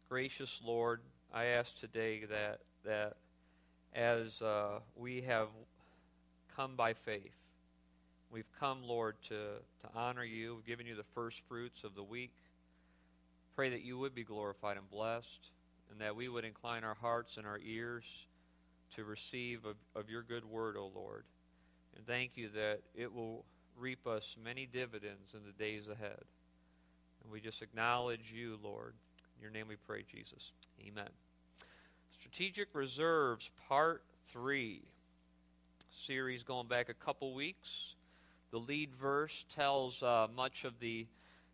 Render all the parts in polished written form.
Gracious Lord, I ask today that as we have come by faith, we've come, Lord, to honor you. We've given you the first fruits of the week. Pray that you would be glorified and blessed, and that we would incline our hearts and our ears to receive of your good word, O Lord. And thank you that it will reap us many dividends in the days ahead. And we just acknowledge you, Lord. In your name we pray, Jesus. Amen. Strategic Reserves, Part 3. Series going back a couple weeks. The lead verse tells much of the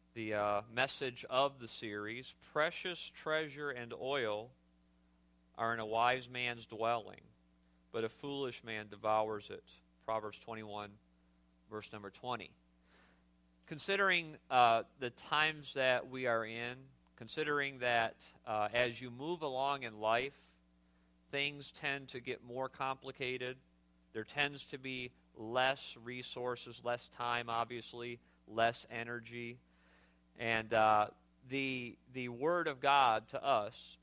message of the series. Precious treasure and oil are in a wise man's dwelling, but a foolish man devours it. Proverbs 21, verse number 20. Considering the times that we are in, considering that as you move along in life, things tend to get more complicated. There tends to be less resources, less time, obviously, less energy. And the Word of God to us,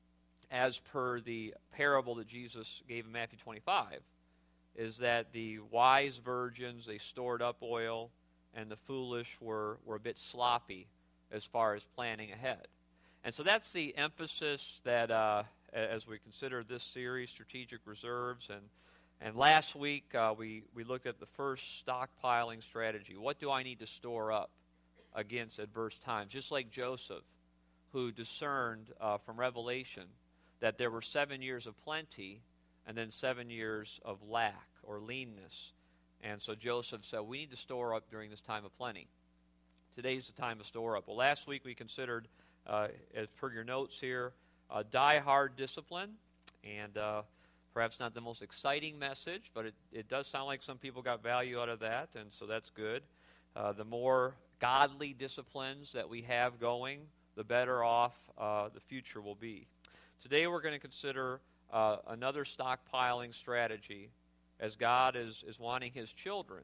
as per the parable that Jesus gave in Matthew 25, is that the wise virgins, they stored up oil, and the foolish were a bit sloppy as far as planning ahead. And so that's the emphasis that as we consider this series, Strategic Reserves. And last week we looked at the first stockpiling strategy. What do I need to store up against adverse times? Just like Joseph, who discerned from Revelation that there were 7 years of plenty and then 7 years of lack or leanness. And so Joseph said, we need to store up during this time of plenty. Today's the time to store up. Well, last week we considered, as per your notes here, die-hard discipline. And perhaps not the most exciting message, but it does sound like some people got value out of that, and so that's good. The more godly disciplines that we have going, the better off the future will be. Today we're going to consider another stockpiling strategy, as God is wanting His children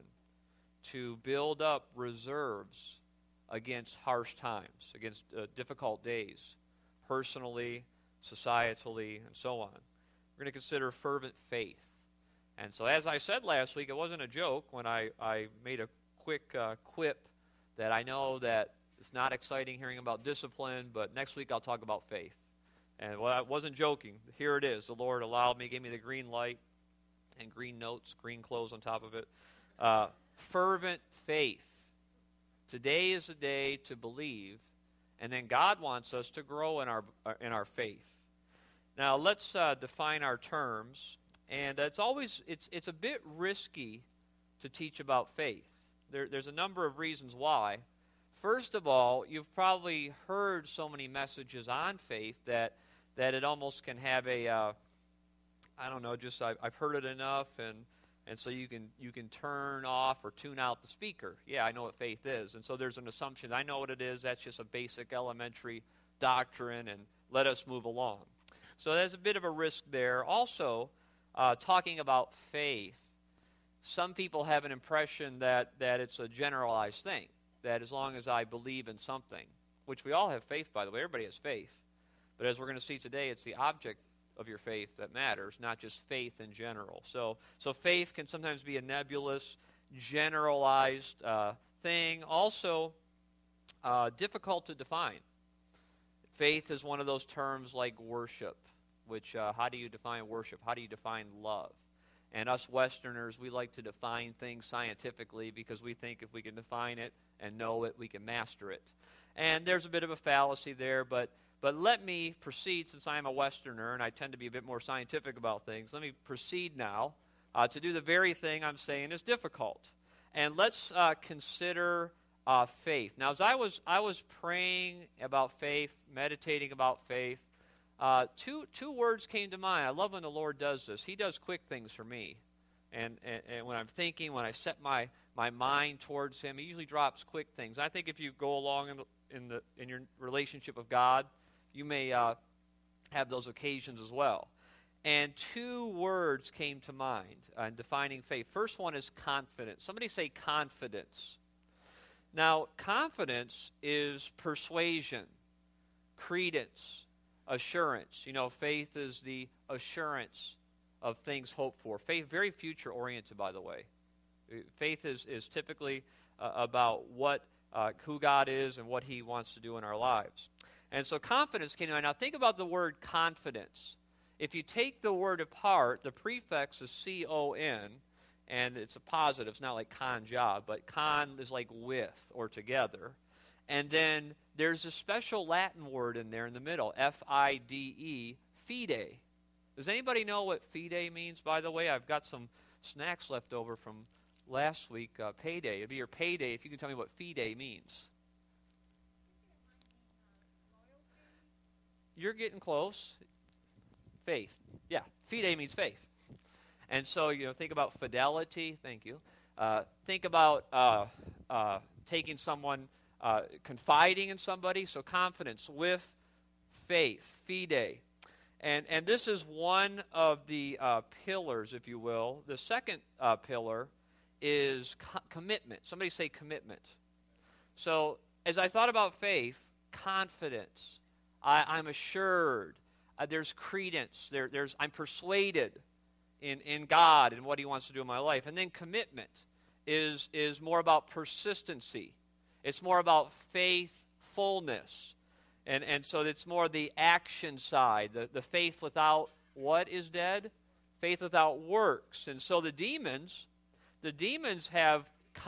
to build up reserves against harsh times, against difficult days, personally, societally, and so on. We're going to consider fervent faith. And so as I said last week, it wasn't a joke when I made a quick quip that I know that it's not exciting hearing about discipline, but next week I'll talk about faith. And well, I wasn't joking. Here it is. The Lord allowed me, gave me the green light and green notes, green clothes on top of it. Fervent faith. Today is the day to believe, and then God wants us to grow in our faith. Now let's define our terms, and it's a bit risky to teach about faith. There's a number of reasons why. First of all, you've probably heard so many messages on faith that it almost can have a I've heard it enough, and so you can turn off or tune out the speaker. Yeah, I know what faith is, and so there's an assumption. I know what it is. That's just a basic elementary doctrine, and let us move along. So there's a bit of a risk there. Also, talking about faith, some people have an impression that it's a generalized thing, that as long as I believe in something, which we all have faith, by the way, everybody has faith. But as we're going to see today, it's the object of your faith that matters, not just faith in general. So faith can sometimes be a nebulous, generalized thing. Also, difficult to define. Faith is one of those terms like worship, which how do you define worship? How do you define love? And us Westerners, we like to define things scientifically because we think if we can define it and know it, we can master it. And there's a bit of a fallacy there, but let me proceed, since I am a Westerner and I tend to be a bit more scientific about things, let me proceed now to do the very thing I'm saying is difficult. And let's consider faith. Now, as I was praying about faith, meditating about faith, two words came to mind. I love when the Lord does this. He does quick things for me. And when I'm thinking, when I set my mind towards Him, He usually drops quick things. I think if you go along in your relationship with God, you may have those occasions as well. And two words came to mind in defining faith. First one is confidence. Somebody say confidence. Now, confidence is persuasion, credence, assurance. You know, faith is the assurance of things hoped for. Faith, very future-oriented, by the way. Faith is typically about who God is and what He wants to do in our lives. And so confidence came to mind. Now think about the word confidence. If you take the word apart, the prefix is C-O-N, and it's a positive. It's not like con job, but con is like with or together. And then there's a special Latin word in there in the middle, F-I-D-E, fide. Does anybody know what fide means, by the way? I've got some snacks left over from last week, payday. It'd be your payday if you can tell me what fide means. You're getting close. Faith. Yeah, fide means faith. And so, you know, think about fidelity. Thank you. Think about taking someone, confiding in somebody. So confidence with faith, fide. And this is one of the pillars, if you will. The second pillar is commitment. Somebody say commitment. So as I thought about faith, confidence. I'm assured. There's credence. I'm persuaded in God and what He wants to do in my life. And then commitment is more about persistency. It's more about faithfulness. And so it's more the action side. The faith without what is dead? Faith without works. And so the demons have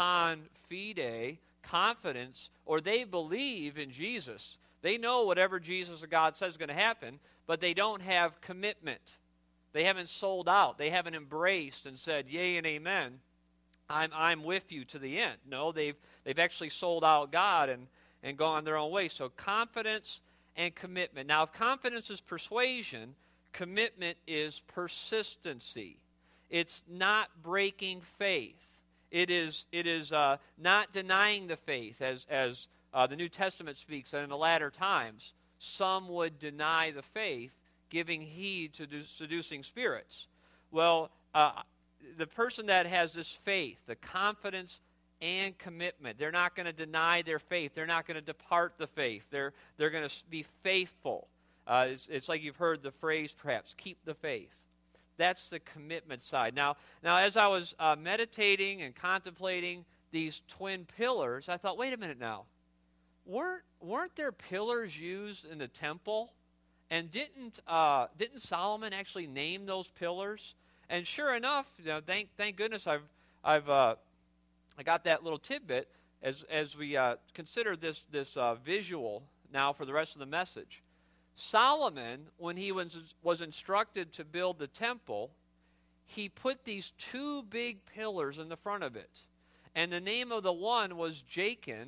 confide, confidence, or they believe in Jesus. They know whatever Jesus or God says is going to happen, but they don't have commitment. They haven't sold out. They haven't embraced and said, yea and amen, I'm with you to the end. No, they've actually sold out God and gone their own way. So confidence and commitment. Now, if confidence is persuasion, commitment is persistency. It's not breaking faith. It is not denying the faith, as the New Testament speaks, that in the latter times, some would deny the faith, giving heed to seducing spirits. Well, the person that has this faith, the confidence and commitment, they're not going to deny their faith. They're not going to depart the faith. They're going to be faithful. It's like you've heard the phrase, perhaps, keep the faith. That's the commitment side. Now as I was meditating and contemplating these twin pillars, I thought, wait a minute now. Weren't there pillars used in the temple? And didn't Solomon actually name those pillars? And sure enough, you know, thank goodness I got that little tidbit as we consider this visual now for the rest of the message. Solomon, when he was instructed to build the temple, he put these two big pillars in the front of it. And the name of the one was Jachin,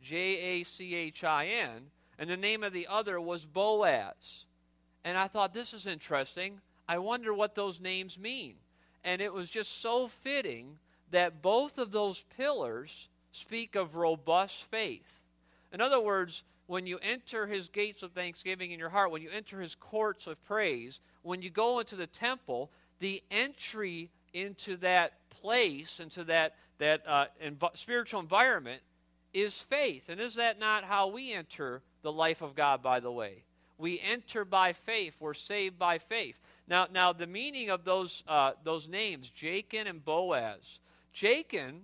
Jachin, and the name of the other was Boaz. And I thought, this is interesting. I wonder what those names mean. And it was just so fitting that both of those pillars speak of robust faith. In other words, when you enter His gates with thanksgiving in your heart, when you enter His courts with praise, when you go into the temple, the entry into that place, into that spiritual environment, is faith. And is that not how we enter the life of God, by the way? We enter by faith. We're saved by faith. Now the meaning of those names, Jachin and Boaz. Jachin,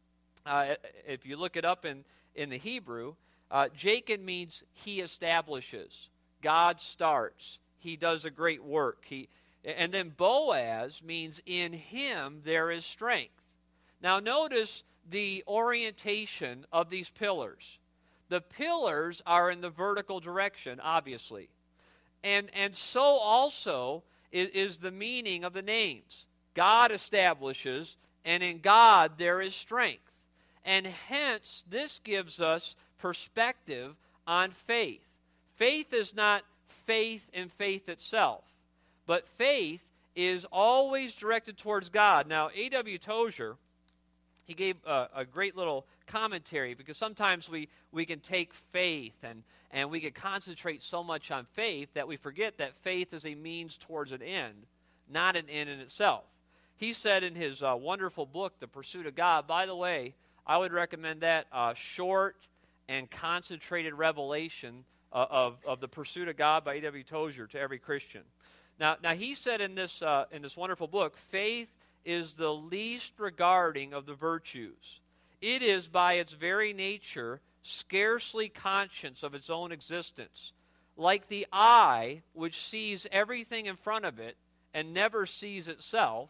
if you look it up in the Hebrew, Jachin means He establishes. God starts. He does a great work. And then Boaz means in Him there is strength. Now notice the orientation of these pillars. The pillars are in the vertical direction, obviously. And so also is the meaning of the names. God establishes, and in God there is strength. And hence, this gives us perspective on faith. Faith is not faith in faith itself, but faith is always directed towards God. Now, A.W. Tozer, he gave a great little commentary, because sometimes we can take faith and we can concentrate so much on faith that we forget that faith is a means towards an end, not an end in itself. He said in his wonderful book, The Pursuit of God, by the way, I would recommend that short and concentrated revelation of the Pursuit of God by A.W. Tozer to every Christian. Now he said in this wonderful book, faith is the least regarding of the virtues. It is by its very nature scarcely conscious of its own existence. Like the eye, which sees everything in front of it and never sees itself,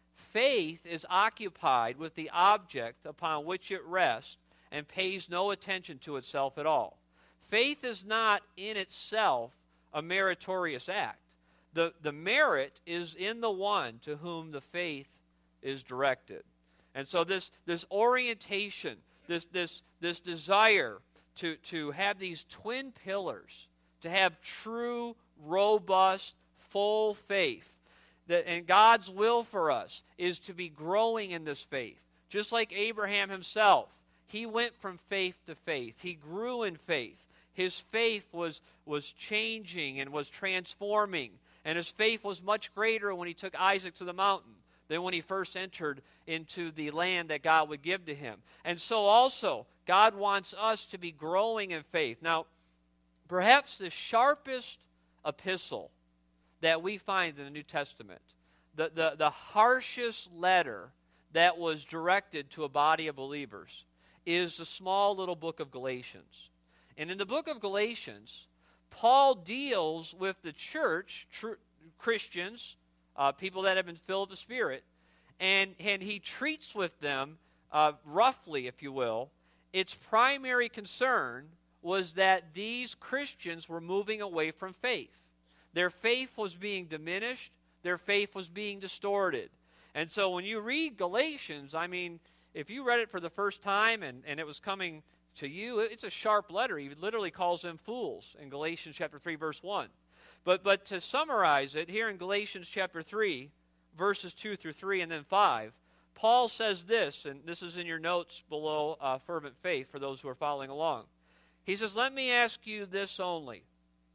faith is occupied with the object upon which it rests and pays no attention to itself at all. Faith is not in itself a meritorious act. The merit is in the one to whom the faith is directed. And so this orientation, this desire to have these twin pillars, to have true, robust, full faith, and God's will for us is to be growing in this faith. Just like Abraham himself, he went from faith to faith. He grew in faith. His faith was changing and was transforming. And his faith was much greater when he took Isaac to the mountain than when he first entered into the land that God would give to him. And so also, God wants us to be growing in faith. Now, perhaps the sharpest epistle that we find in the New Testament, the harshest letter that was directed to a body of believers, is the small little book of Galatians. And in the book of Galatians, Paul deals with the church, Christians, people that have been filled with the Spirit, and he treats with them, roughly, if you will. Its primary concern was that these Christians were moving away from faith. Their faith was being diminished. Their faith was being distorted. And so when you read Galatians, I mean, if you read it for the first time and it was coming to you, it's a sharp letter. He literally calls them fools in Galatians chapter 3, verse 1. But to summarize it, here in Galatians chapter 3, verses 2 through 3 and then 5, Paul says this, and this is in your notes below fervent faith for those who are following along. He says, "Let me ask you this only.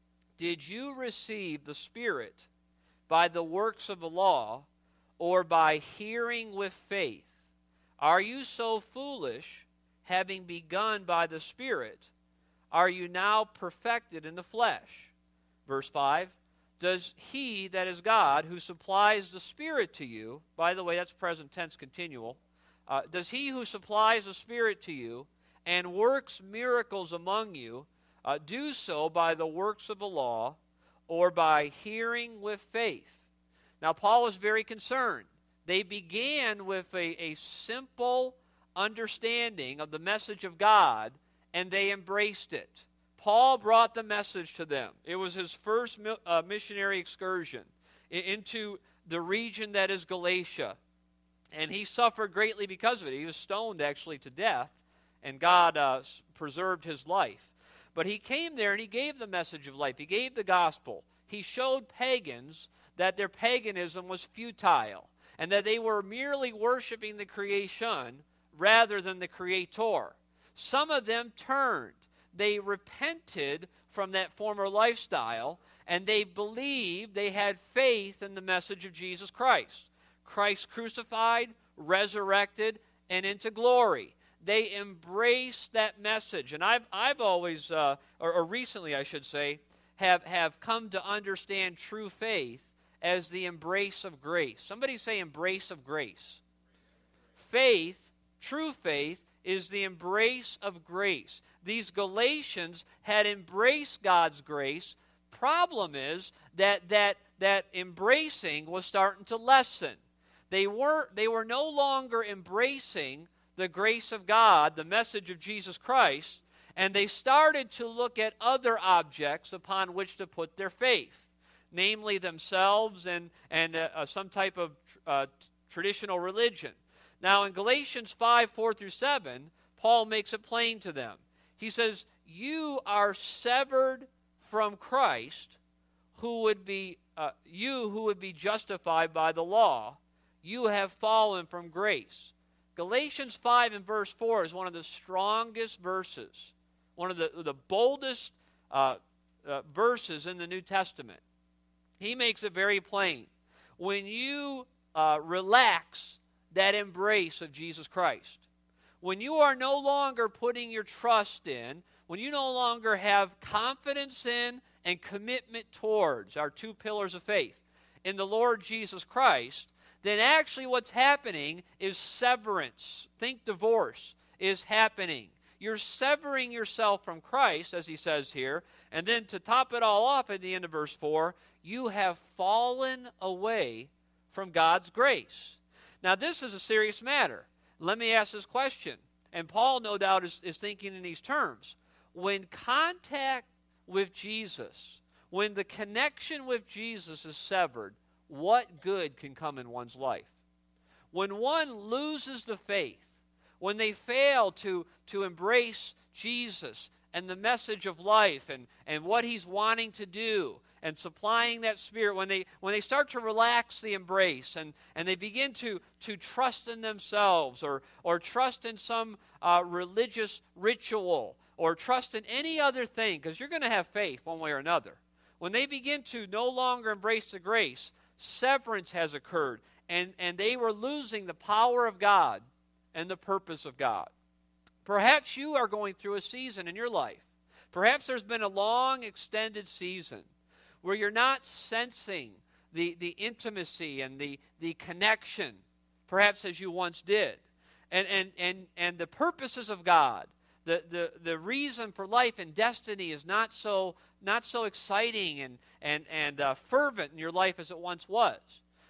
Did you receive the Spirit by the works of the law or by hearing with faith? Are you so foolish, having begun by the Spirit, are you now perfected in the flesh?" Verse 5, "Does he that is God, who supplies the Spirit to you," by the way, that's present tense continual, "does he who supplies the Spirit to you and works miracles among you, do so by the works of the law or by hearing with faith?" Now, Paul is very concerned. They began with a simple understanding of the message of God, and they embraced it. Paul brought the message to them. It was his first missionary excursion into the region that is Galatia, and he suffered greatly because of it. He was stoned, actually, to death, and God preserved his life. But he came there, and he gave the message of life. He gave the gospel. He showed pagans that their paganism was futile, and that they were merely worshiping the creation rather than the Creator. Some of them turned. They repented from that former lifestyle, and they believed, they had faith in the message of Jesus Christ. Christ crucified, resurrected, and into glory. They embraced that message. And I've always, or recently I should say, have come to understand true faith as the embrace of grace. Somebody say embrace of grace. Faith, true faith, is the embrace of grace. These Galatians had embraced God's grace. Problem is that embracing was starting to lessen. They were no longer embracing the grace of God, the message of Jesus Christ, and they started to look at other objects upon which to put their faith, namely themselves and some type of traditional religion. Now, in Galatians 5, 4 through 7, Paul makes it plain to them. He says, "You are severed from Christ, who would be justified by the law. You have fallen from grace." Galatians 5 and verse 4 is one of the strongest verses, one of the boldest verses in the New Testament. He makes it very plain. When you relax that embrace of Jesus Christ, when you are no longer putting your trust in when you no longer have confidence in and commitment towards our two pillars of faith in the Lord Jesus Christ, then actually what's happening is severance. Think divorce is happening. You're severing yourself from Christ, as he says here, and then to top it all off at the end of verse 4, you have fallen away from God's grace. Now, this is a serious matter. Let me ask this question, and Paul, no doubt, is thinking in these terms. When contact with Jesus, when the connection with Jesus is severed, what good can come in one's life? When one loses the faith, when they fail to embrace Jesus and the message of life and what he's wanting to do and supplying that Spirit, when they start to relax the embrace and they begin to trust in themselves or trust in some religious ritual or trust in any other thing, because you're going to have faith one way or another. When they begin to no longer embrace the grace, severance has occurred, and they were losing the power of God and the purpose of God. Perhaps you are going through a season in your life. Perhaps there's been a long, extended season where you're not sensing the intimacy and the connection, perhaps as you once did. And the purposes of God, the reason for life and destiny is not so exciting and fervent in your life as it once was.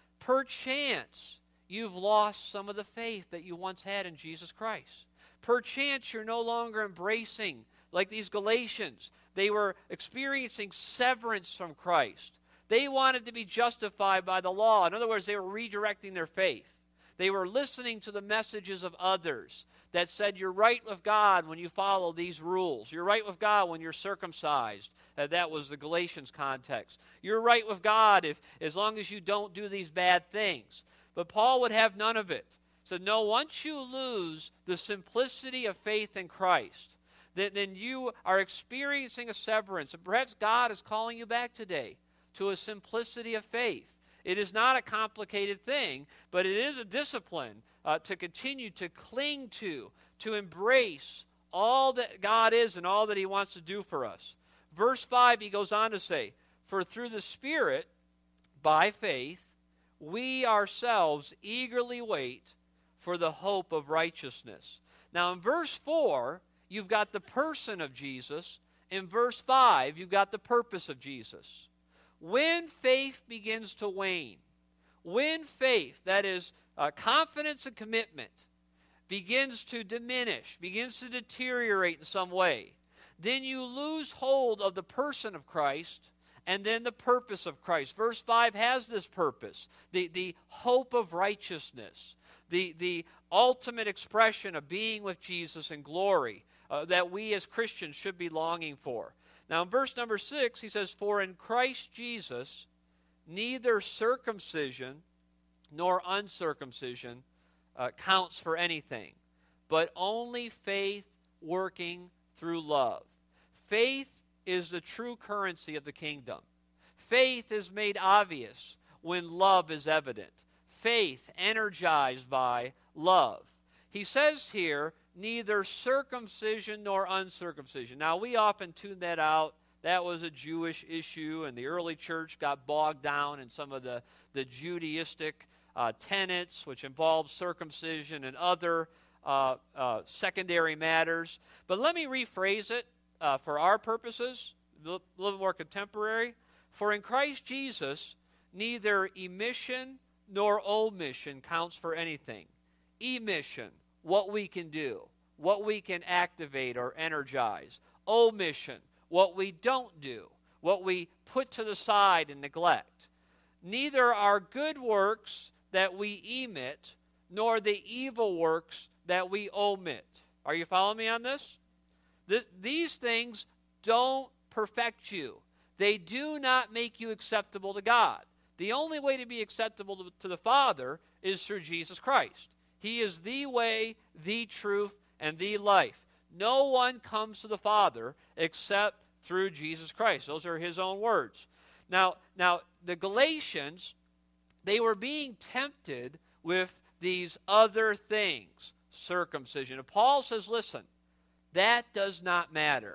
Perchance, you've lost some of the faith that you once had in Jesus Christ. Perchance, you're no longer embracing, like these Galatians. They were experiencing severance from Christ. They wanted to be justified by the law. In other words, they were redirecting their faith. They were listening to the messages of others that said, you're right with God when you follow these rules. You're right with God when you're circumcised. That was the Galatians context. You're right with God as long as you don't do these bad things. But Paul would have none of it. So no, once you lose the simplicity of faith in Christ, then you are experiencing a severance. And perhaps God is calling you back today to a simplicity of faith. It is not a complicated thing, but it is a discipline to continue to cling to embrace all that God is and all that he wants to do for us. Verse 5, he goes on to say, for through the Spirit, by faith, we ourselves eagerly wait for the hope of righteousness. Now in verse 4, you've got the person of Jesus. In verse 5, you've got the purpose of Jesus. When faith begins to wane, when faith, that is confidence and commitment, begins to diminish, begins to deteriorate in some way, then you lose hold of the person of Christ and then the purpose of Christ. Verse 5 has this purpose, the hope of righteousness, the ultimate expression of being with Jesus in glory that we as Christians should be longing for. Now in verse number 6, he says, for in Christ Jesus, neither circumcision nor uncircumcision counts for anything, but only faith working through love. Faith is the true currency of the kingdom. Faith is made obvious when love is evident. Faith energized by love. He says here, neither circumcision nor uncircumcision. Now, we often tune that out. That was a Jewish issue, and the early church got bogged down in some of the Judaistic tenets, which involved circumcision and other secondary matters. But let me rephrase it for our purposes, a little bit more contemporary. For in Christ Jesus, neither emission nor omission counts for anything. Emission, what we can do, what we can activate or energize. Omission, what we don't do, what we put to the side and neglect. Neither are good works that we emit, nor the evil works that we omit. Are you following me on this? These things don't perfect you. They do not make you acceptable to God. The only way to be acceptable to the Father is through Jesus Christ. He is the way, the truth, and the life. No one comes to the Father except through Jesus Christ. Those are his own words. Now the Galatians, they were being tempted with these other things, circumcision. And Paul says, listen, that does not matter.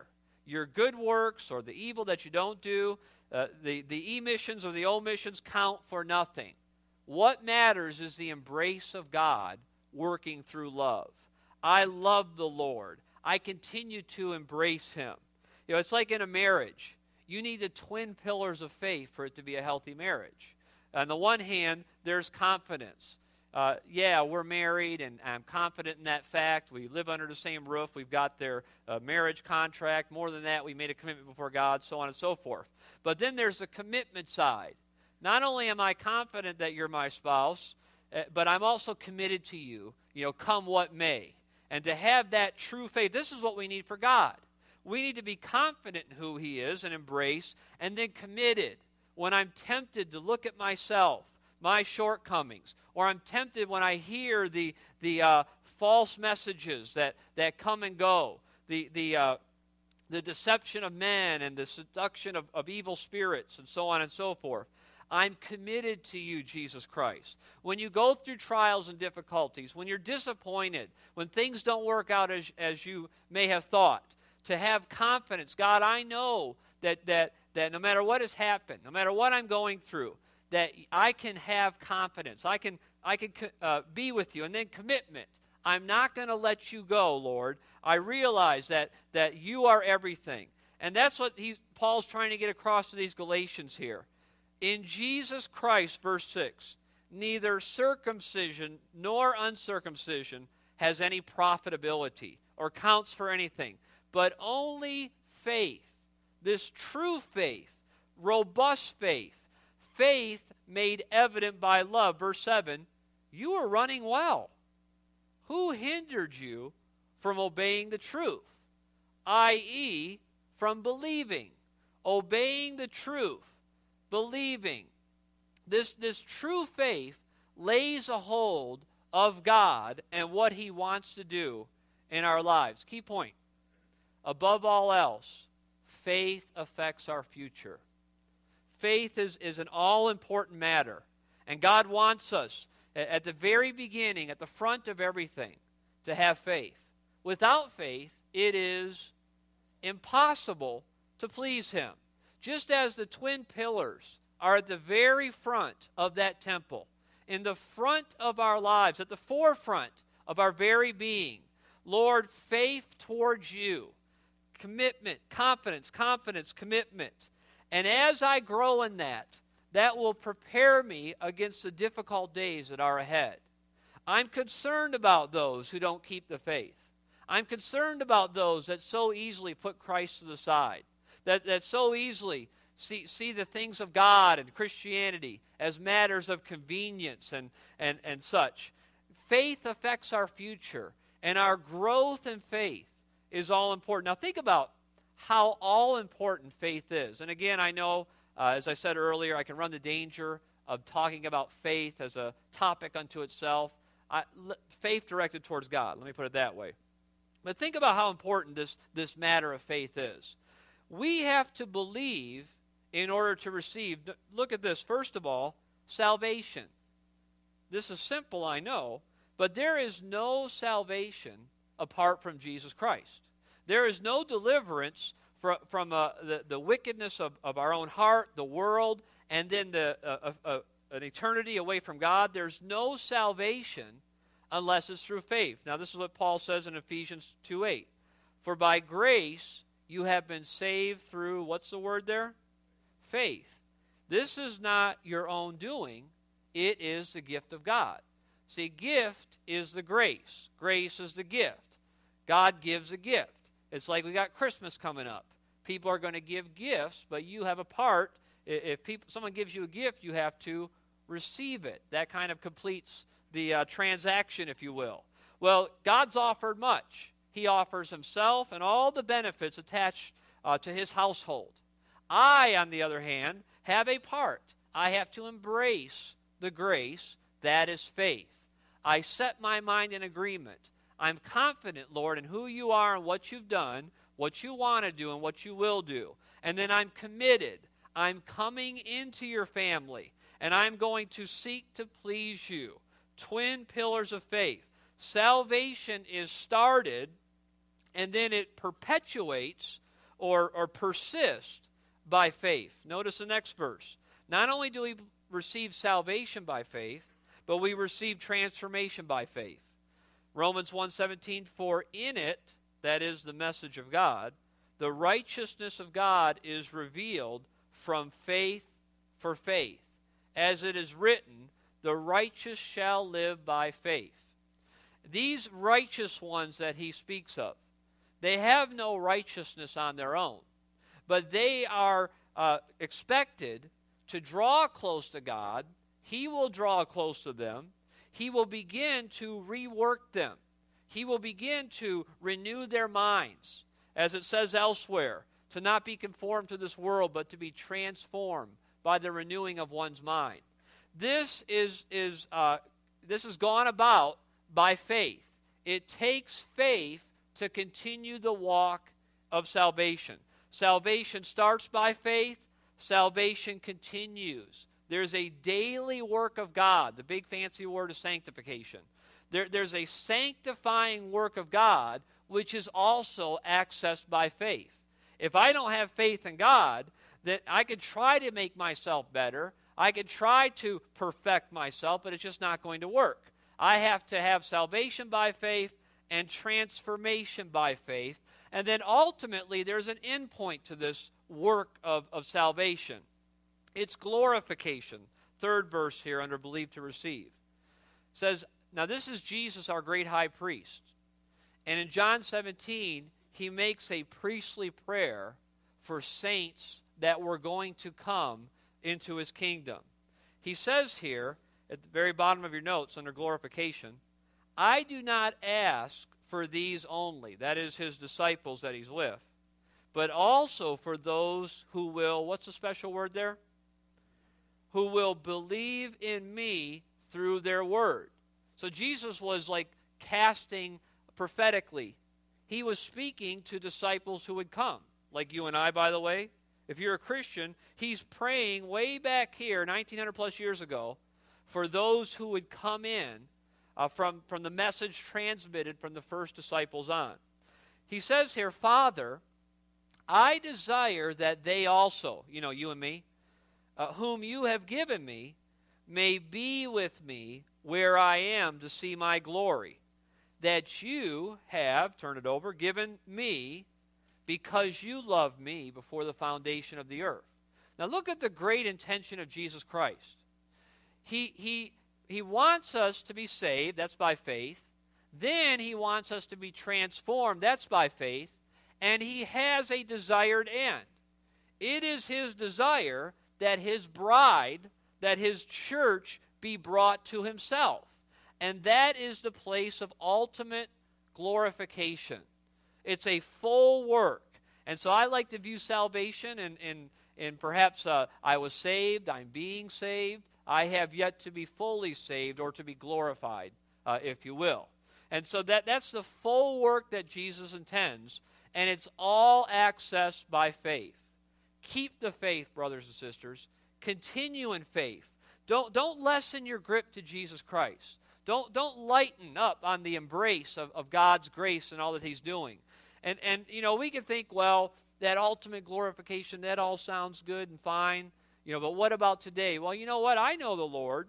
your good works or the evil that you don't do, the e-missions or the omissions count for nothing. What matters is the embrace of God working through love. I love the Lord. I continue to embrace Him. You know, it's like in a marriage. You need the twin pillars of faith for it to be a healthy marriage. On the one hand, there's confidence. We're married, and I'm confident in that fact. We live under the same roof. We've got their marriage contract. More than that, we made a commitment before God, so on and so forth. But then there's the commitment side. Not only am I confident that you're my spouse, but I'm also committed to you, come what may. And to have that true faith, this is what we need for God. We need to be confident in who He is and embrace, and then committed. When I'm tempted to look at myself, my shortcomings, or I'm tempted when I hear the false messages that come and go, the deception of men and the seduction of evil spirits and so on and so forth. I'm committed to you, Jesus Christ. When you go through trials and difficulties, when you're disappointed, when things don't work out as you may have thought, to have confidence. God, I know that no matter what has happened, no matter what I'm going through, that I can have confidence. I can be with you. And then commitment. I'm not going to let you go, Lord. I realize that you are everything. And that's what Paul's trying to get across to these Galatians here. In Jesus Christ, verse 6, neither circumcision nor uncircumcision has any profitability or counts for anything, but only faith, this true faith, robust faith, faith made evident by love. Verse 7, you are running well. Who hindered you from obeying the truth? I.e., from believing, obeying the truth, believing. This true faith lays a hold of God and what He wants to do in our lives. Key point. Above all else, faith affects our future. Faith is an all-important matter. And God wants us, at the very beginning, at the front of everything, to have faith. Without faith, it is impossible to please Him. Just as the twin pillars are at the very front of that temple, in the front of our lives, at the forefront of our very being, Lord, faith towards you, commitment, confidence, commitment. And as I grow in that will prepare me against the difficult days that are ahead. I'm concerned about those who don't keep the faith. I'm concerned about those that so easily put Christ to the side, that so easily see the things of God and Christianity as matters of convenience and such. Faith affects our future, and our growth in faith is all important. Now think about how all important faith is. And again, I know, as I said earlier, I can run the danger of talking about faith as a topic unto itself. Faith directed towards God, let me put it that way. But think about how important this matter of faith is. We have to believe in order to receive. Look at this. First of all, salvation. This is simple, I know, but there is no apart from Jesus Christ. There is no deliverance from the wickedness of our own heart, the world, and then an eternity away from God. There's no salvation unless it's through faith. Now, this is what Paul says in Ephesians 2:8. For by grace you have been saved through, what's the word there? Faith. This is not your own doing. It is the gift of God. See, gift is the grace. Grace is the gift. God gives a gift. It's like we got Christmas coming up. People are going to give gifts, but you have a part. If someone gives you a gift, you have to receive it. That kind of completes the transaction, if you will. Well, God's offered much. He offers Himself and all the benefits attached to His household. I, on the other hand, have a part. I have to embrace the grace that is faith. I set my mind in agreement. I'm confident, Lord, in who you are and what you've done, what you want to do and what you will do. And then I'm committed. I'm coming into your family, and I'm going to seek to please you. Twin pillars of faith. Salvation is started, and then it perpetuates or persist by faith. Notice the next verse. Not only do we receive salvation by faith, but we receive transformation by faith. Romans 1:17, for in it, that is the message of God, the righteousness of God is revealed from faith for faith. As it is written, the righteous shall live by faith. These righteous ones that he speaks of, they have no righteousness on their own, but they are expected to draw close to God. He will draw close to them. He will begin to rework them. He will begin to renew their minds. As it says elsewhere, to not be conformed to this world, but to be transformed by the renewing of one's mind. This is gone about by faith. It takes faith to continue the walk of salvation. Salvation starts by faith. Salvation continues. There's a daily work of God. The big fancy word is sanctification. There's a sanctifying work of God, which is also accessed by faith. If I don't have faith in God, that I could try to make myself better, I could try to perfect myself, but it's just not going to work. I have to have salvation by faith and transformation by faith. And then ultimately, there's an end point to this work of salvation. It's glorification. Third verse here under believe to receive. It says, now this is Jesus, our great high priest. And in John 17, he makes a priestly prayer for saints that were going to come into his kingdom. He says here, at the very bottom of your notes under glorification, I do not ask for these only, that is his disciples that he's with, but also for those who will, what's the special word there? Who will believe in me through their word. So Jesus was like casting prophetically. He was speaking to disciples who would come, like you and I, by the way. If you're a Christian, he's praying way back here, 1900 plus years ago, for those who would come in from the message transmitted from the first disciples on. He says here, Father, I desire that they also, you and me, whom you have given me, may be with me where I am to see my glory, that you have, turn it over, given me because you loved me before the foundation of the earth. Now look at the great intention of Jesus Christ. He wants us to be saved, that's by faith. Then he wants us to be transformed, that's by faith. And he has a desired end. It is his desire that his bride, that his church be brought to himself. And that is the place of ultimate glorification. It's a full work. And so I like to view salvation in perhaps I was saved, I'm being saved, I have yet to be fully saved or to be glorified, if you will. And so that's the full work that Jesus intends, and it's all accessed by faith. Keep the faith, brothers and sisters. Continue in faith. Don't lessen your grip to Jesus Christ. Don't lighten up on the embrace of God's grace and all that he's doing. And we can think, well, that ultimate glorification, that all sounds good and fine. But what about today? Well, you know what? I know the Lord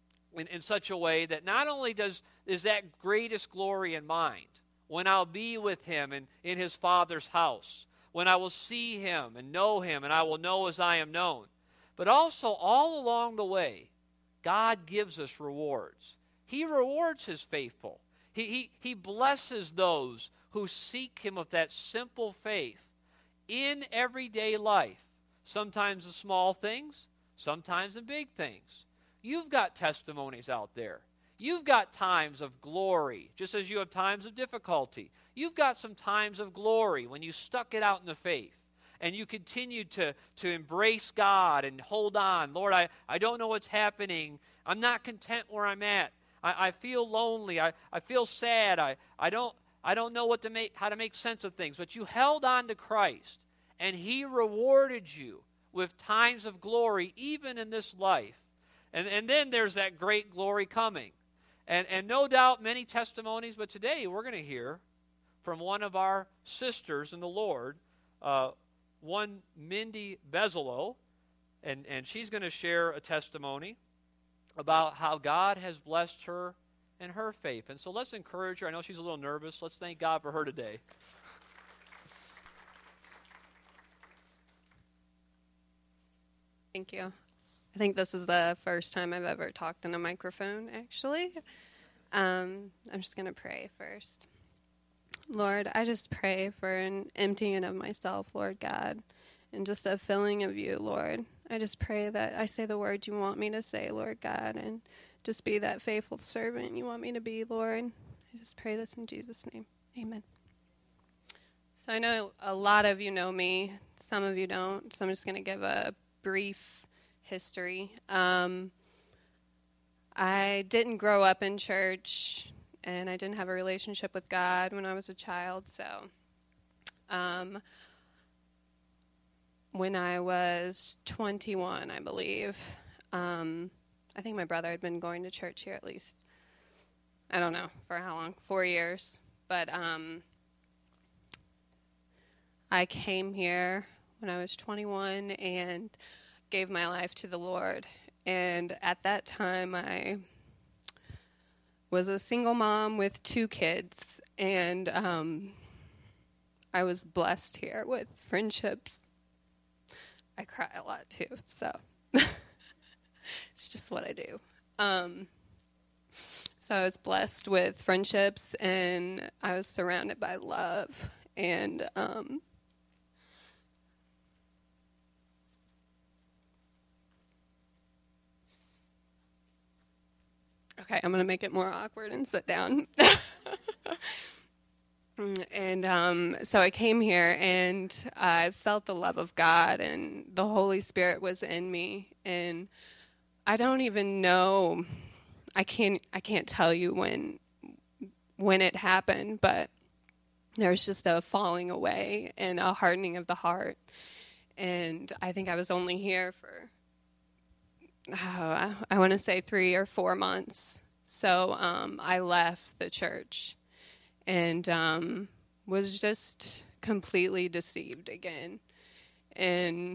in such a way that not only is that greatest glory in mind, when I'll be with him in his Father's house, when I will see him and know him, and I will know as I am known. But also, all along the way, God gives us rewards. He rewards his faithful. He blesses those who seek him with that simple faith in everyday life. Sometimes in small things, sometimes in big things. You've got testimonies out there. You've got times of glory, just as you have times of difficulty. You've got some times of glory when you stuck it out in the faith and you continued to embrace God and hold on. Lord, I don't know what's happening. I'm not content where I'm at. I feel lonely. I feel sad. I don't know how to make sense of things. But you held on to Christ, and he rewarded you with times of glory, even in this life. And then there's that great glory coming. And no doubt many testimonies, but today we're going to hear from one of our sisters in the Lord one Mindy Bezalo, and she's going to share a testimony about how God has blessed her in her faith. And so let's encourage her. I know she's a little nervous. Let's thank God for her today. Thank you. I think this is the first time I've ever talked in a microphone, actually. I'm just going to pray first. Lord, I just pray for an emptying of myself, Lord God, and just a filling of you, Lord. I just pray that I say the words you want me to say, Lord God, and just be that faithful servant you want me to be, Lord. I just pray this in Jesus' name. Amen. So I know a lot of you know me. Some of you don't. So I'm just going to give a brief history. I didn't grow up in church, and I didn't have a relationship with God when I was a child. So when I was 21, I believe, I think my brother had been going to church here at least, I don't know, for how long, 4 years. But I came here when I was 21 and gave my life to the Lord. And at that time, I was a single mom with 2 kids, and I was blessed here with friendships. I cry a lot too, so it's just what I do. So I was blessed with friendships, and I was surrounded by love, and okay, I'm going to make it more awkward and sit down. And so I came here, and I felt the love of God, and the Holy Spirit was in me. And I don't even know, I can't tell you when it happened, but there's just a falling away and a hardening of the heart. And I think I was only here for, I want to say 3 or 4 months. So I left the church and was just completely deceived again. And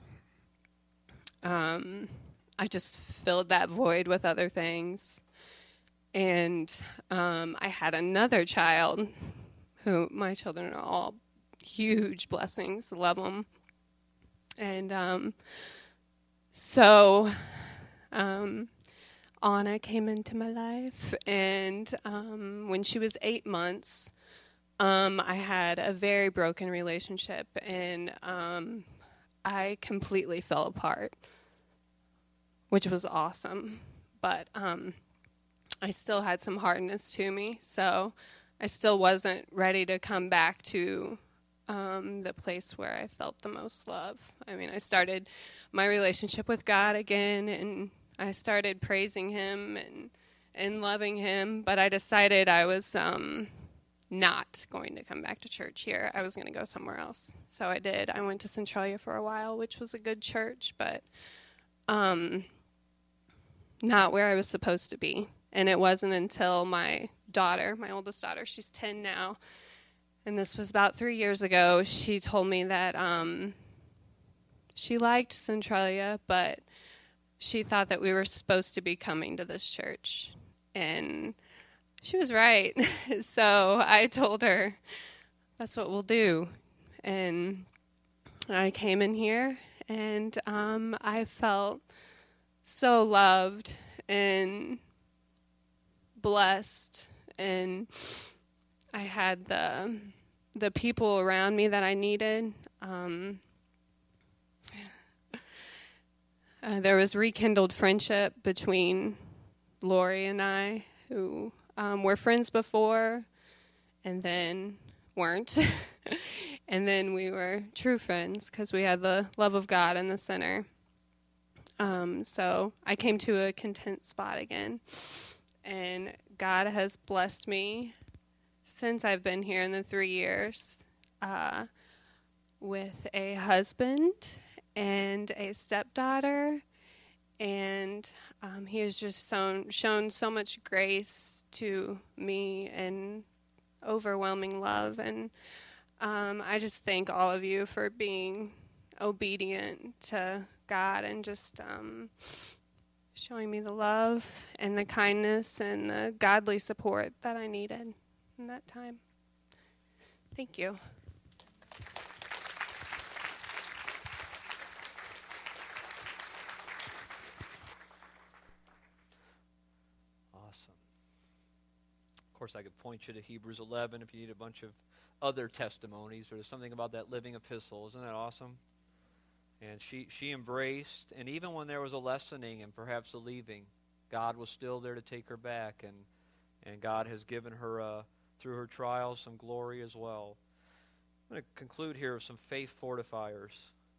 I just filled that void with other things. And I had another child who, my children are all huge blessings, love them. And so Anna came into my life, and when she was 8 months, I had a very broken relationship, and I completely fell apart, which was awesome, but I still had some hardness to me, so I still wasn't ready to come back to the place where I felt the most love. I mean, I started my relationship with God again, and I started praising Him and loving Him, but I decided I was not going to come back to church here. I was going to go somewhere else. So I did. I went to Centralia for a while, which was a good church, but not where I was supposed to be. And it wasn't until my daughter, my oldest daughter, she's 10 now, and this was about 3 years ago, she told me that she liked Centralia, but she thought that we were supposed to be coming to this church. And she was right. So I told her, that's what we'll do. And I came in here, and I felt so loved and blessed, and I had the people around me that I needed. There was rekindled friendship between Lori and I, who were friends before and then weren't. And then we were true friends because we had the love of God in the center. So I came to a content spot again. And God has blessed me since I've been here in the 3 years with a husband and a stepdaughter, and He has just shown so much grace to me and overwhelming love, and I just thank all of you for being obedient to God and just showing me the love and the kindness and the godly support that I needed in that time. Thank you. Awesome. Of course, I could point you to Hebrews 11 if you need a bunch of other testimonies, or there's something about that living epistle. Isn't that awesome? And she embraced, and even when there was a lessening and perhaps a leaving, God was still there to take her back, and God has given her, through her trials, some glory as well. I'm going to conclude here with some faith fortifiers.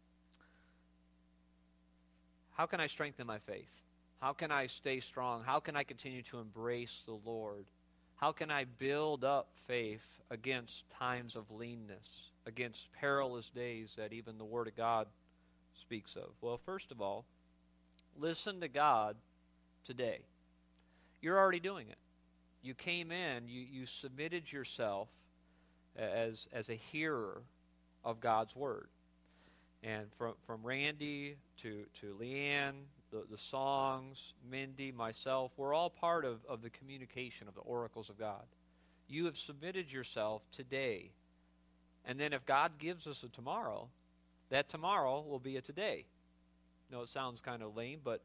How can I strengthen my faith? How can I stay strong? How can I continue to embrace the Lord? How can I build up faith against times of leanness, against perilous days that even the Word of God speaks of? Well, first of all, listen to God today. You're already doing it. You came in, you submitted yourself as a hearer of God's Word. And from Randy to Leanne, the songs, Mindy, myself, we're all part of the communication of the oracles of God. You have submitted yourself today. And then if God gives us a tomorrow, that tomorrow will be a today. No, it sounds kind of lame, but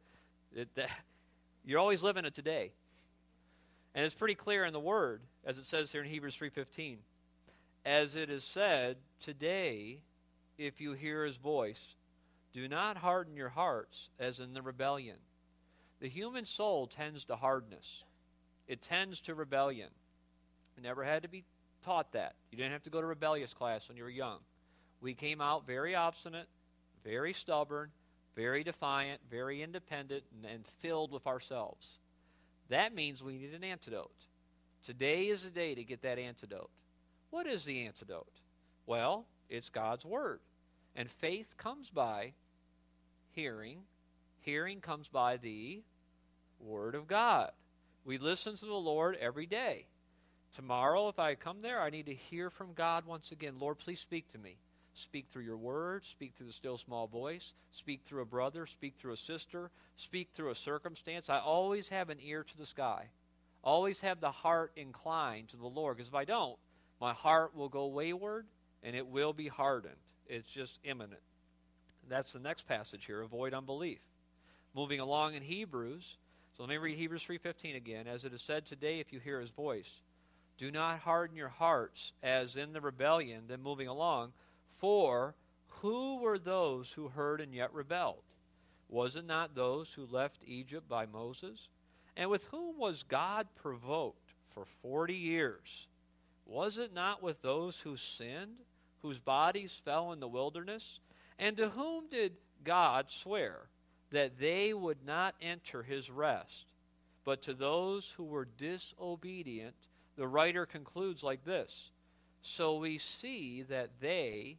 you're always living a today. And it's pretty clear in the Word, as it says here in Hebrews 3:15. As it is said, today, if you hear His voice, do not harden your hearts as in the rebellion. The human soul tends to hardness. It tends to rebellion. You never had to be taught that. You didn't have to go to rebellious class when you were young. We came out very obstinate, very stubborn, very defiant, very independent, and filled with ourselves. That means we need an antidote. Today is the day to get that antidote. What is the antidote? Well, it's God's Word. And faith comes by hearing. Hearing comes by the Word of God. We listen to the Lord every day. Tomorrow, if I come there, I need to hear from God once again. Lord, please speak to me. Speak through your Word. Speak through the still small voice. Speak through a brother. Speak through a sister. Speak through a circumstance. I always have an ear to the sky. Always have the heart inclined to the Lord. Because if I don't, my heart will go wayward and it will be hardened. It's just imminent. That's the next passage here, avoid unbelief. Moving along in Hebrews, so let me read Hebrews 3:15 again. As it is said today, if you hear His voice, do not harden your hearts as in the rebellion. Then moving along, for who were those who heard and yet rebelled? Was it not those who left Egypt by Moses? And with whom was God provoked for 40 years? Was it not with those who sinned, whose bodies fell in the wilderness? And to whom did God swear that they would not enter His rest? But to those who were disobedient, the writer concludes like this. So we see that they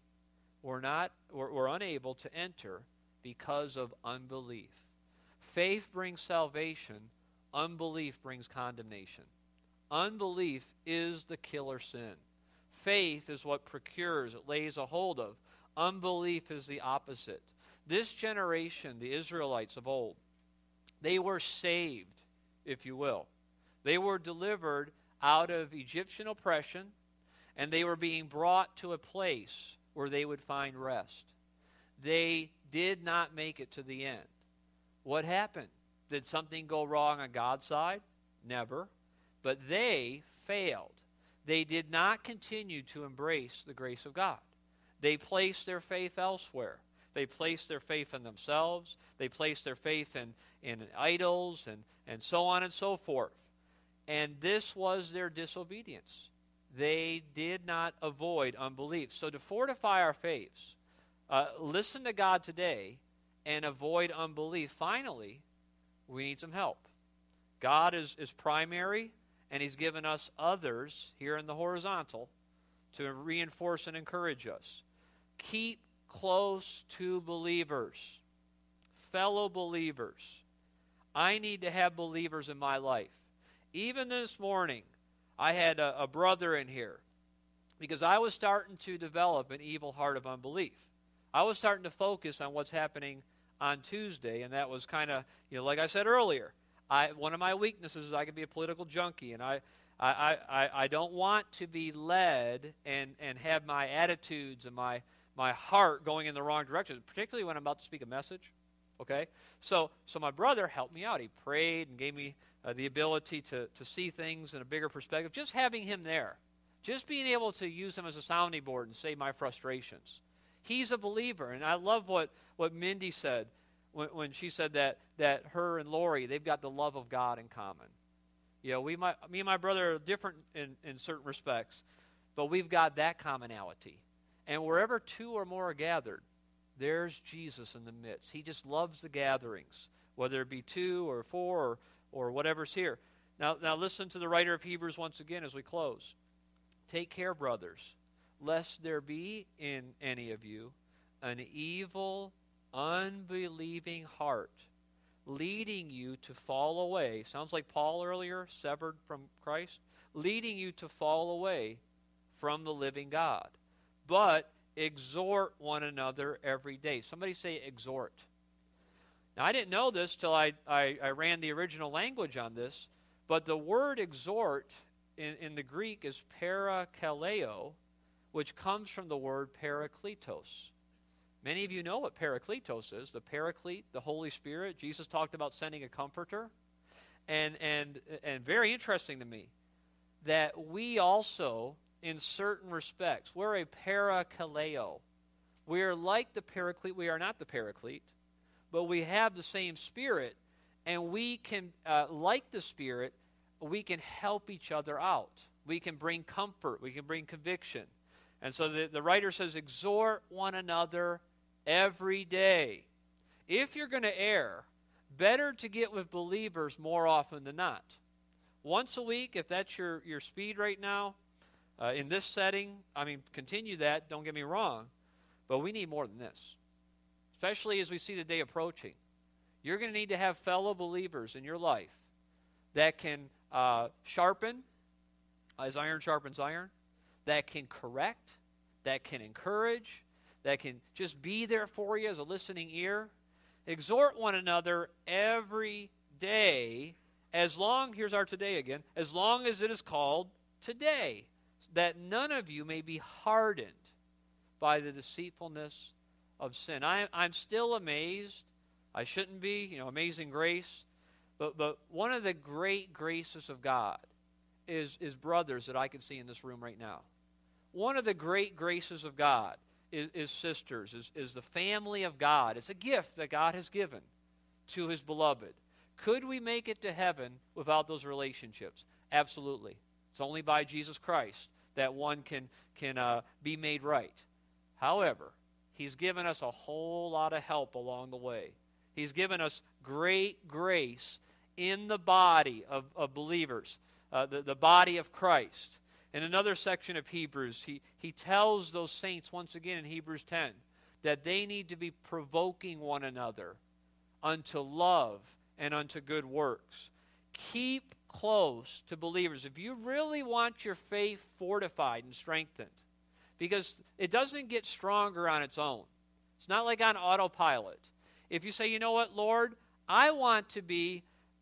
were unable to enter because of unbelief. Faith brings salvation. Unbelief brings condemnation. Unbelief is the killer sin. Faith is what procures, it lays a hold of. Unbelief is the opposite. This generation, the Israelites of old, they were saved, if you will. They were delivered out of Egyptian oppression, and they were being brought to a place where they would find rest. They did not make it to the end. What happened? Did something go wrong on God's side? Never. But they failed. They did not continue to embrace the grace of God. They placed their faith elsewhere. They placed their faith in themselves. They placed their faith in idols and so on and so forth. And this was their disobedience. They did not avoid unbelief. So to fortify our faiths, listen to God today and avoid unbelief. Finally, we need some help. God is primary, and He's given us others here in the horizontal to reinforce and encourage us. Keep close to believers, fellow believers. I need to have believers in my life. Even this morning, I had a brother in here because I was starting to develop an evil heart of unbelief. I was starting to focus on what's happening on Tuesday, and that was kind of, like I said earlier, one of my weaknesses is I can be a political junkie, and I don't want to be led and have my attitudes and my heart going in the wrong direction, particularly when I'm about to speak a message. Okay? So my brother helped me out. He prayed and gave me the ability to see things in a bigger perspective. Just having him there, just being able to use him as a sounding board and say my frustrations. He's a believer, and I love what Mindy said when she said that her and Lori, they've got the love of God in common. Me and my brother are different in certain respects, but we've got that commonality. And wherever two or more are gathered, there's Jesus in the midst. He just loves the gatherings, whether it be 2 or 4 or whatever's here. Now listen to the writer of Hebrews once again as we close. Take care, brothers, lest there be in any of you an evil, unbelieving heart, leading you to fall away. Sounds like Paul earlier, severed from Christ. Leading you to fall away from the living God. But exhort one another every day. Somebody say exhort. Now, I didn't know this till I ran the original language on this, but the word exhort in the Greek is parakaleo, which comes from the word parakletos. Many of you know what parakletos is, the paraclete, the Holy Spirit. Jesus talked about sending a comforter. And very interesting to me that we also, in certain respects, we're a parakaleo. We are like the paraclete. We are not the paraclete, but we have the same Spirit, and we can, like the Spirit, we can help each other out. We can bring comfort. We can bring conviction. And so the writer says, exhort one another every day. If you're going to err, better to get with believers more often than not. Once a week, if that's your speed right now, in this setting, continue that, don't get me wrong, but we need more than this, especially as we see the day approaching. You're going to need to have fellow believers in your life that can sharpen, as iron sharpens iron, that can correct, that can encourage, that can just be there for you as a listening ear. Exhort one another every day, here's our today again, as long as it is called today, that none of you may be hardened by the deceitfulness of sin. I'm still amazed. I shouldn't be, amazing grace. But one of the great graces of God is brothers that I can see in this room right now. One of the great graces of God is sisters, is the family of God. It's a gift that God has given to his beloved. Could we make it to heaven without those relationships? Absolutely. It's only by Jesus Christ that one can be made right. However, he's given us a whole lot of help along the way. He's given us great grace in the body of believers, the body of Christ. In another section of Hebrews, he tells those saints once again in Hebrews 10 that they need to be provoking one another unto love and unto good works. Keep close to believers. If you really want your faith fortified and strengthened, because it doesn't get stronger on its own. It's not like on autopilot. If you say, you know what, Lord, I want to be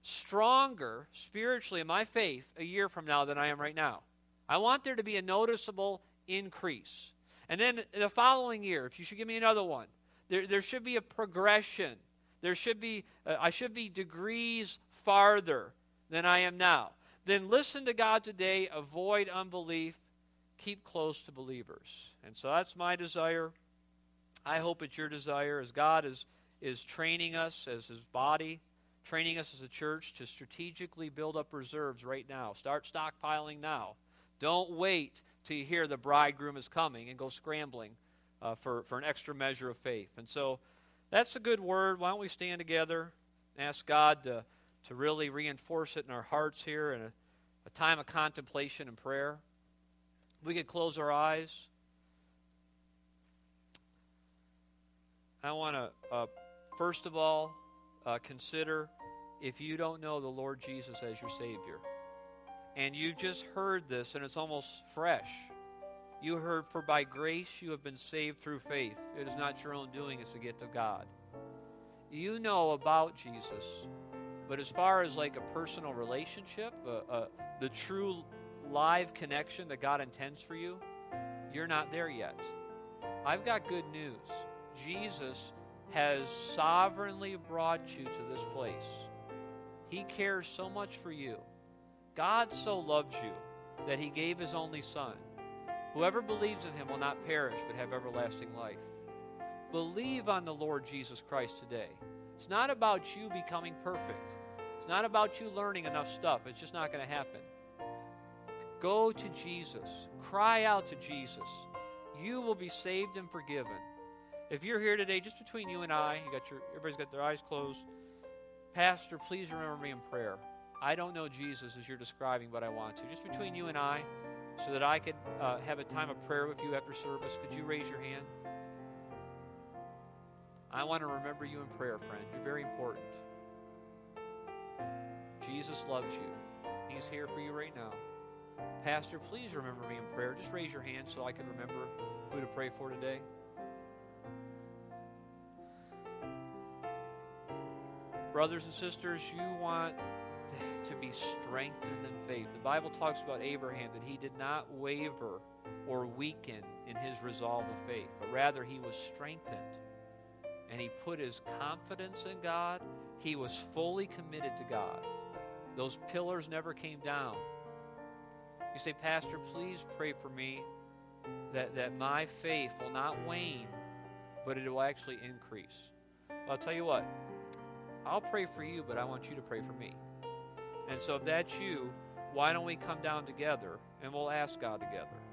stronger spiritually in my faith a year from now than I am right now. I want there to be a noticeable increase. And then the following year, if you should give me another one, there should be a progression. There should be, I should be degrees farther than I am now. Then listen to God today, avoid unbelief, keep close to believers. And so that's my desire. I hope it's your desire as God is training us as his body, training us as a church to strategically build up reserves right now. Start stockpiling now. Don't wait till you hear the bridegroom is coming and go scrambling for an extra measure of faith. And so that's a good word. Why don't we stand together and ask God to really reinforce it in our hearts here in a time of contemplation and prayer. We could close our eyes. I want to, first of all, consider if you don't know the Lord Jesus as your Savior, and you just heard this and it's almost fresh. You heard, for by grace you have been saved through faith. It is not your own doing, it's a gift of God. You know about Jesus, but as far as like a personal relationship, the true live connection that God intends for you, you're not there yet. I've got good news. Jesus has sovereignly brought you to this place. He cares so much for you. God so loved you that he gave his only Son. Whoever believes in him will not perish but have everlasting life. Believe on the Lord Jesus Christ today. It's not about you becoming perfect. It's not about you learning enough stuff. It's just not going to happen. Go to Jesus. Cry out to Jesus. You will be saved and forgiven. If you're here today, just between you and I, everybody's got their eyes closed. Pastor, please remember me in prayer. I don't know Jesus as you're describing, but I want to. Just between you and I, so that I could have a time of prayer with you after service, could you raise your hand? I want to remember you in prayer, friend. You're very important. Jesus loves you. He's here for you right now. Pastor, please remember me in prayer. Just raise your hand so I can remember who to pray for today. Brothers and sisters, you want to be strengthened in faith. The Bible talks about Abraham, that he did not waver or weaken in his resolve of faith, but rather he was strengthened. And he put his confidence in God. He was fully committed to God. Those pillars never came down. You say, Pastor, please pray for me that my faith will not wane, but it will actually increase. Well, I'll tell you what. I'll pray for you, but I want you to pray for me. And so if that's you, why don't we come down together and we'll ask God together.